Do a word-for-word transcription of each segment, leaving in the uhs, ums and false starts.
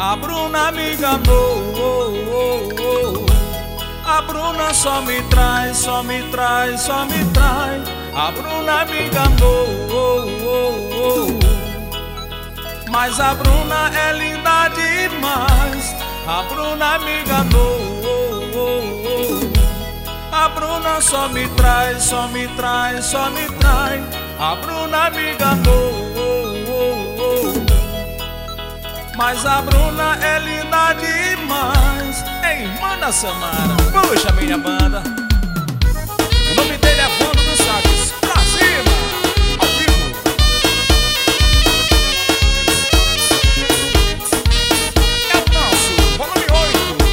A Bruna me enganou, oh, oh, oh. A Bruna só me traz, só me traz, só me traz. A Bruna me enganou, oh, oh, oh. Mas a Bruna é linda demais. A Bruna me enganou, oh, oh, oh. A Bruna só me traz, só me traz, só me traz. A Bruna me enganou, oh, oh, oh. Mas a Bruna é linda demais. Ei, manda Samara, puxa minha banda. O nome dele é Fundo dos Saques. Pra cima, ao vivo. É o nosso volume oito.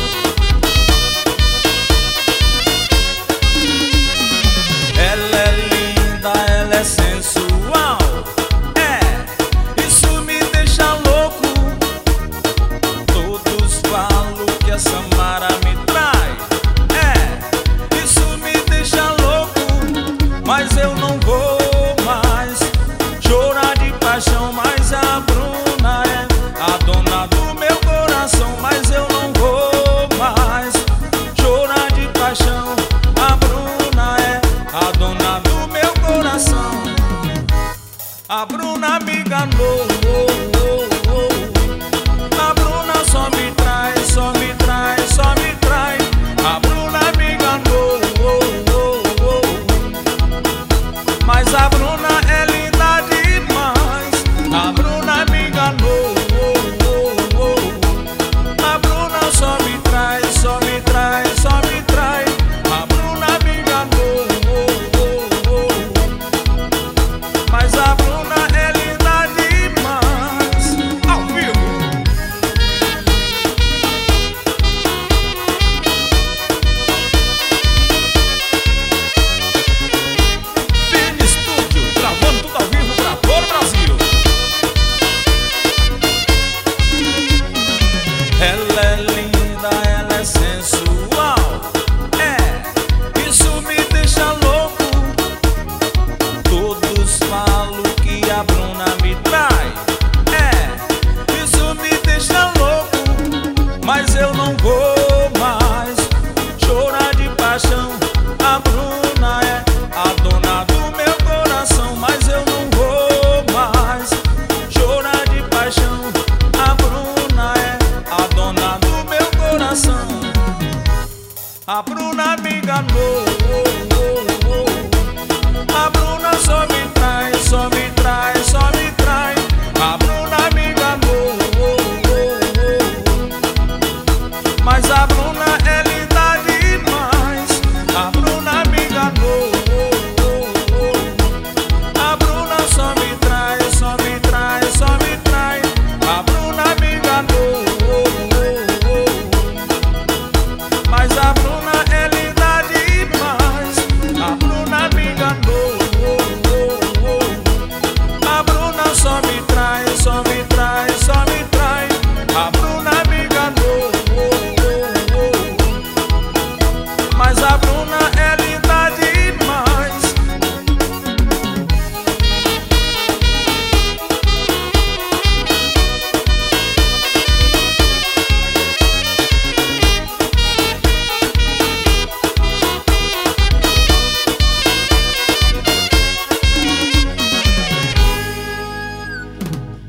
Ela é linda, ela é sensual. É, isso me deixa louco. Todos falam que a Samara me trai. É, isso me deixa louco. Mas eu não vou mais chorar de paixão. Mas a Bruna é a dona do meu coração. Mas eu não vou mais chorar de paixão. A Bruna é a dona do meu coração. A Bruna me enganou.